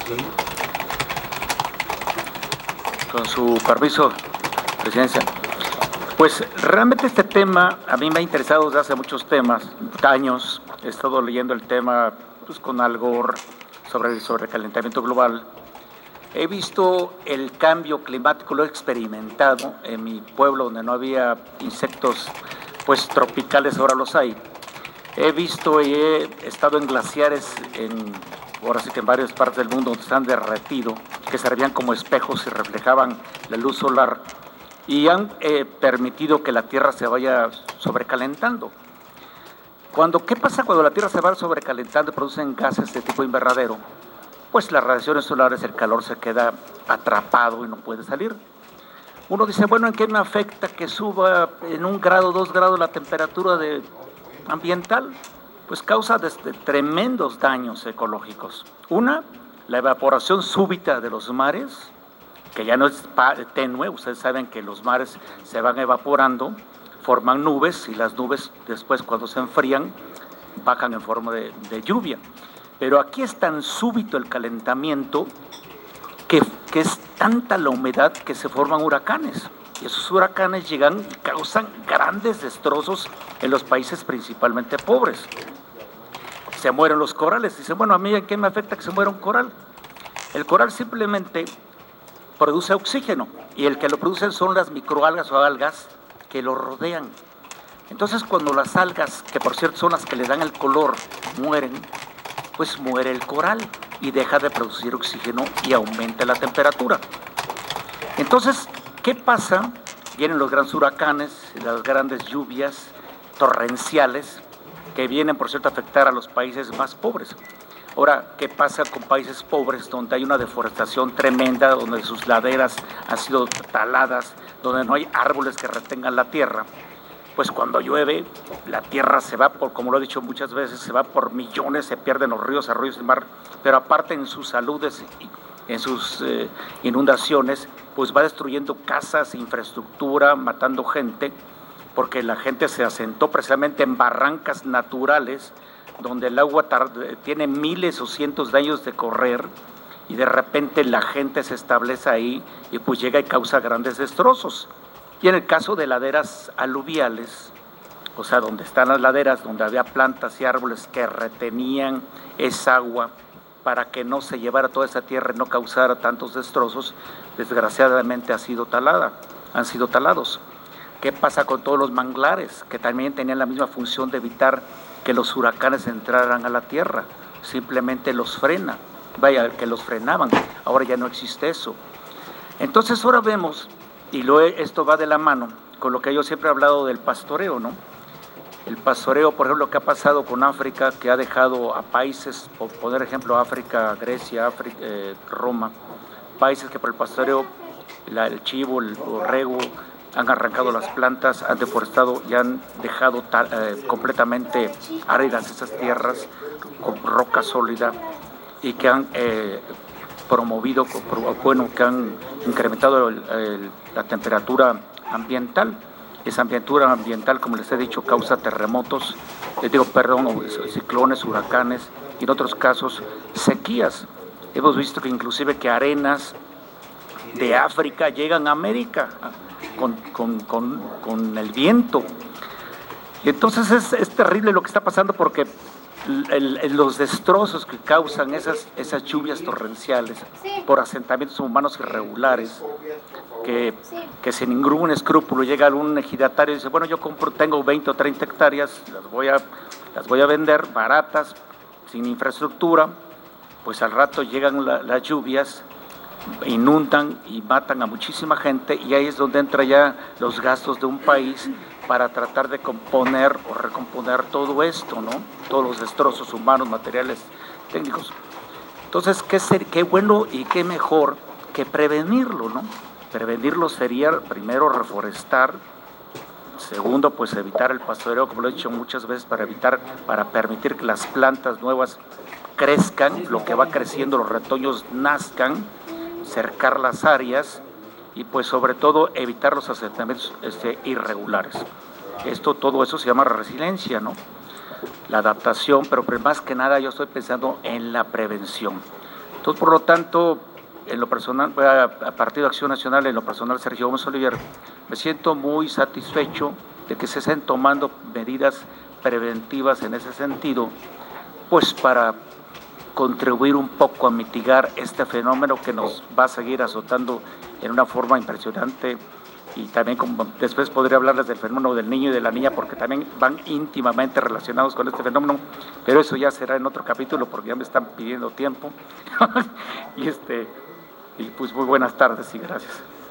Con su permiso, presidencia. Pues realmente este tema a mí me ha interesado desde hace muchos años. He estado leyendo el tema pues, con Al Gore sobre el sobrecalentamiento global. He visto el cambio climático, lo he experimentado en mi pueblo donde no había insectos pues tropicales, ahora los hay. He visto y he estado en glaciares ahora sí que en varias partes del mundo donde están derretidos, que servían como espejos y reflejaban la luz solar y han permitido que la Tierra se vaya sobrecalentando. ¿Qué pasa cuando la Tierra se va sobrecalentando y producen gases de tipo invernadero? Pues las radiaciones solares, el calor se queda atrapado y no puede salir. Uno dice, bueno, ¿en qué me afecta que suba en 1 grado, 2 grados la temperatura ambiental? Pues causa tremendos daños ecológicos. Una, la evaporación súbita de los mares, que ya no es tenue. Ustedes saben que los mares se van evaporando, forman nubes y las nubes después cuando se enfrían bajan en forma de lluvia. Pero aquí es tan súbito el calentamiento que es tanta la humedad que se forman huracanes. Y esos huracanes llegan y causan grandes destrozos en los países principalmente pobres. Se mueren los corales. Dicen, bueno, a mí ¿en qué me afecta que se muera un coral? El coral simplemente produce oxígeno y el que lo producen son las microalgas o algas que lo rodean. Entonces cuando las algas, que por cierto son las que le dan el color, mueren, pues muere el coral y deja de producir oxígeno y aumenta la temperatura. Entonces, ¿qué pasa? Vienen los grandes huracanes, las grandes lluvias torrenciales que vienen, por cierto, a afectar a los países más pobres. Ahora, ¿qué pasa con países pobres donde hay una deforestación tremenda, donde sus laderas han sido taladas, donde no hay árboles que retengan la tierra? Pues cuando llueve, la tierra se va como lo he dicho muchas veces, se va por millones, se pierden los ríos, arroyos y mar, pero aparte en sus saludes, en sus inundaciones, pues va destruyendo casas, infraestructura, matando gente, porque la gente se asentó precisamente en barrancas naturales, donde el agua tiene miles o cientos de años de correr, y de repente la gente se establece ahí y pues llega y causa grandes destrozos. Y en el caso de laderas aluviales, o sea, donde están las laderas, donde había plantas y árboles que retenían esa agua para que no se llevara toda esa tierra y no causara tantos destrozos, desgraciadamente han sido talados. ¿Qué pasa con todos los manglares, que también tenían la misma función de evitar que los huracanes entraran a la tierra? Simplemente los frena, que los frenaban, ahora ya no existe eso. Entonces ahora vemos, y esto va de la mano con lo que yo siempre he hablado del pastoreo, ¿no? El pastoreo, por ejemplo, que ha pasado con África, que ha dejado a países, por poner ejemplo, África, Grecia, Roma, países que por el pastoreo, el chivo, el borrego, han arrancado las plantas, han deforestado y han dejado completamente áridas esas tierras con roca sólida y que han promovido, que han incrementado la temperatura ambiental. Esa temperatura ambiental, como les he dicho, causa terremotos, ciclones, huracanes y en otros casos sequías. Hemos visto que inclusive que arenas de África llegan a América con el viento. Y entonces es terrible lo que está pasando porque los destrozos que causan esas lluvias torrenciales por asentamientos humanos irregulares, que sin ningún escrúpulo llega algún ejidatario y dice, bueno, tengo 20 o 30 hectáreas, las voy a vender baratas, sin infraestructura, pues al rato llegan las lluvias, inundan y matan a muchísima gente, y ahí es donde entra ya los gastos de un país para tratar de componer o recomponer todo esto, ¿no? Todos los destrozos humanos, materiales, técnicos. Entonces, qué bueno y qué mejor que prevenirlo, ¿no? Prevenirlo sería, primero, reforestar, segundo, pues evitar el pastoreo, como lo he dicho muchas veces, para permitir que las plantas nuevas crezcan, lo que va creciendo, los retoños nazcan, cercar las áreas y pues sobre todo evitar los asentamientos irregulares. Todo eso se llama resiliencia, ¿no? La adaptación, pero más que nada yo estoy pensando en la prevención. Entonces, por lo tanto, en lo personal, a Partido Acción Nacional, en lo personal, Sergio Gómez Oliver, me siento muy satisfecho de que se estén tomando medidas preventivas en ese sentido, pues para contribuir un poco a mitigar este fenómeno que nos va a seguir azotando en una forma impresionante. Y también, como después podría hablarles del fenómeno del niño y de la niña, porque también van íntimamente relacionados con este fenómeno, pero eso ya será en otro capítulo porque ya me están pidiendo tiempo. y pues muy buenas tardes y gracias.